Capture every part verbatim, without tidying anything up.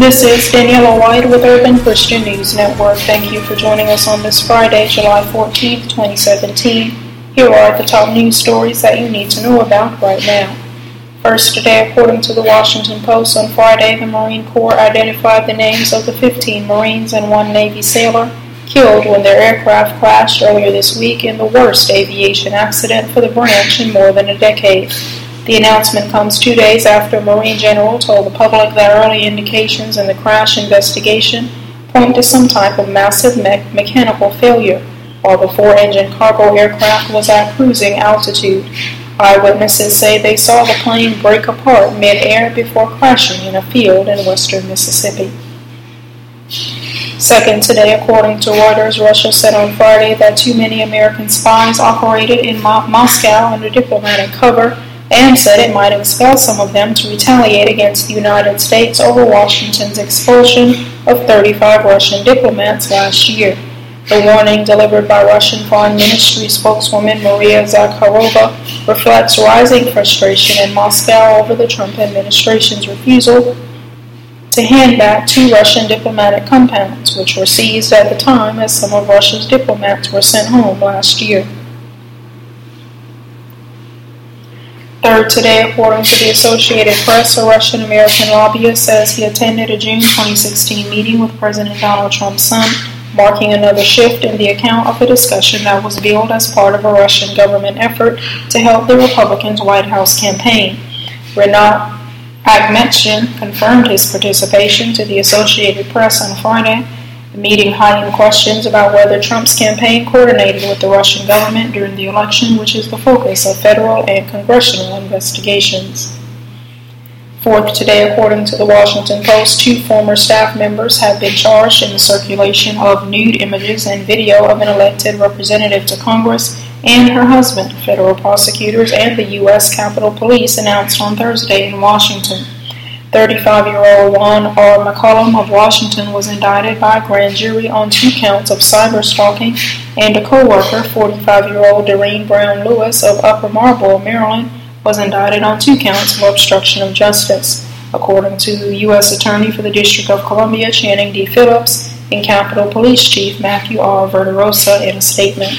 This is Daniela White with Urban Christian News Network. Thank you for joining us on this Friday, July fourteenth, twenty seventeen. Here are the top news stories that you need to know about right now. First, today, according to the Washington Post, on Friday, the Marine Corps identified the names of the fifteen Marines and one Navy sailor killed when their aircraft crashed earlier this week in the worst aviation accident for the branch in more than a decade. The announcement comes two days after a Marine general told the public that early indications in the crash investigation point to some type of massive me- mechanical failure while the four-engine cargo aircraft was at cruising altitude. Eyewitnesses say they saw the plane break apart mid-air before crashing in a field in western Mississippi. Second, today, according to Reuters, Russia said on Friday that too many American spies operated in Mo- Moscow under diplomatic cover, and said it might expel some of them to retaliate against the United States over Washington's expulsion of thirty-five Russian diplomats last year. The warning, delivered by Russian Foreign Ministry spokeswoman Maria Zakharova, reflects rising frustration in Moscow over the Trump administration's refusal to hand back two Russian diplomatic compounds, which were seized at the time as some of Russia's diplomats were sent home last year. Third, today, according to the Associated Press, a Russian-American lobbyist says he attended a June twenty sixteen meeting with President Donald Trump's son, marking another shift in the account of a discussion that was billed as part of a Russian government effort to help the Republicans' White House campaign. Renat Akhmetshin confirmed his participation to the Associated Press on Friday. The meeting heightened questions about whether Trump's campaign coordinated with the Russian government during the election, which is the focus of federal and congressional investigations. Fourth, today, according to the Washington Post, two former staff members have been charged in the circulation of nude images and video of an elected representative to Congress and her husband, federal prosecutors and the U S Capitol Police announced on Thursday in Washington. thirty-five-year-old Juan R. McCollum of Washington was indicted by a grand jury on two counts of cyber-stalking, and a co-worker, forty-five-year-old Doreen Brown Lewis of Upper Marlboro, Maryland, was indicted on two counts of obstruction of justice, according to the U S Attorney for the District of Columbia, Channing D. Phillips, and Capitol Police Chief Matthew R. Verderosa in a statement.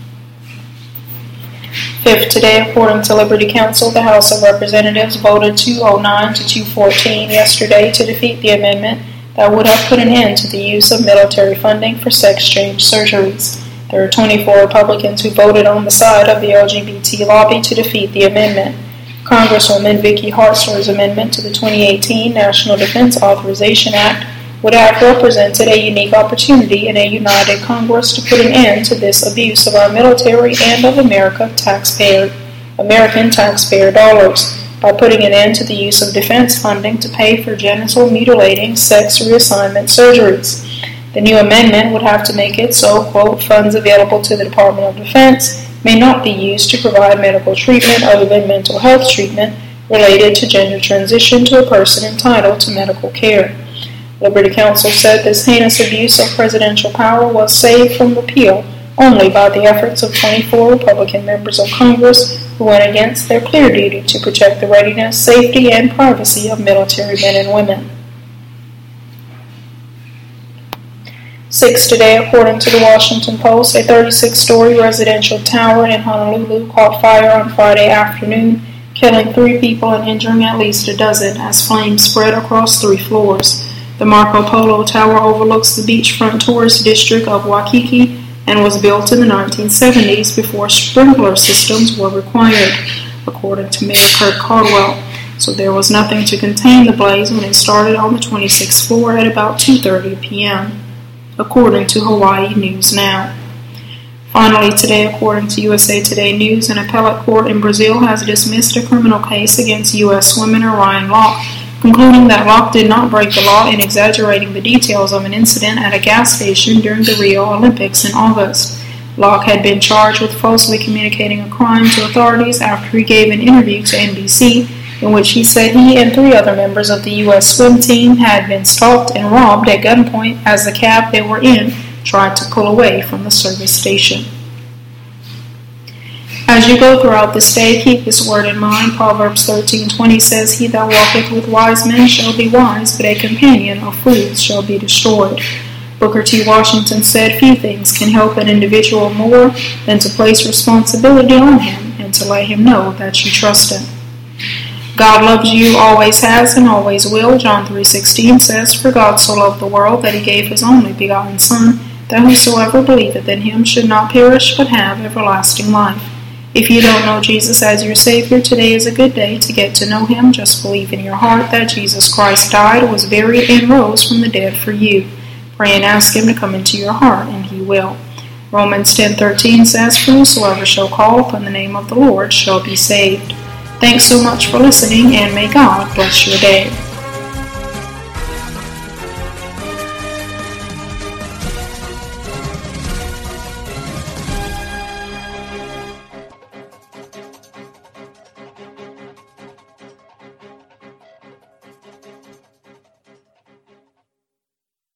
Fifth, today, according to Liberty Counsel, the House of Representatives voted two oh nine to two fourteen yesterday to defeat the amendment that would have put an end to the use of military funding for sex change surgeries. There are twenty-four Republicans who voted on the side of the L G B T lobby to defeat the amendment. Congresswoman Vicky Hartzler's amendment to the twenty eighteen National Defense Authorization Act would have represented a unique opportunity in a united Congress to put an end to this abuse of our military and of America taxpayer, American taxpayer dollars by putting an end to the use of defense funding to pay for genital mutilating sex reassignment surgeries. The new amendment would have to make it so, quote, funds available to the Department of Defense may not be used to provide medical treatment other than mental health treatment related to gender transition to a person entitled to medical care. Liberty Counsel said this heinous abuse of presidential power was saved from repeal only by the efforts of twenty-four Republican members of Congress who went against their clear duty to protect the readiness, safety, and privacy of military men and women. Six, today, according to the Washington Post, a thirty-six-story residential tower in Honolulu caught fire on Friday afternoon, killing three people and injuring at least a dozen as flames spread across three floors. The Marco Polo Tower overlooks the beachfront tourist district of Waikiki and was built in the nineteen seventies before sprinkler systems were required, according to Mayor Kurt Caldwell. So there was nothing to contain the blaze when it started on the twenty-sixth floor at about two thirty p.m., according to Hawaii News Now. Finally, today, according to U S A Today News, an appellate court in Brazil has dismissed a criminal case against U S swimmer Ryan Locke, concluding that Locke did not break the law in exaggerating the details of an incident at a gas station during the Rio Olympics in August. Locke had been charged with falsely communicating a crime to authorities after he gave an interview to N B C in which he said he and three other members of the U S swim team had been stalked and robbed at gunpoint as the cab they were in tried to pull away from the service station. As you go throughout this day, keep this word in mind. Proverbs thirteen twenty says, He that walketh with wise men shall be wise, but a companion of fools shall be destroyed. Booker T. Washington said, Few things can help an individual more than to place responsibility on him and to let him know that you trust him. God loves you, always has, and always will. John three sixteen says, For God so loved the world that he gave his only begotten Son, that whosoever believeth in him should not perish, but have everlasting life. If you don't know Jesus as your Savior, today is a good day to get to know him. Just believe in your heart that Jesus Christ died, was buried, and rose from the dead for you. Pray and ask him to come into your heart, and he will. Romans ten thirteen says, For whosoever shall call upon the name of the Lord shall be saved. Thanks so much for listening, and may God bless your day.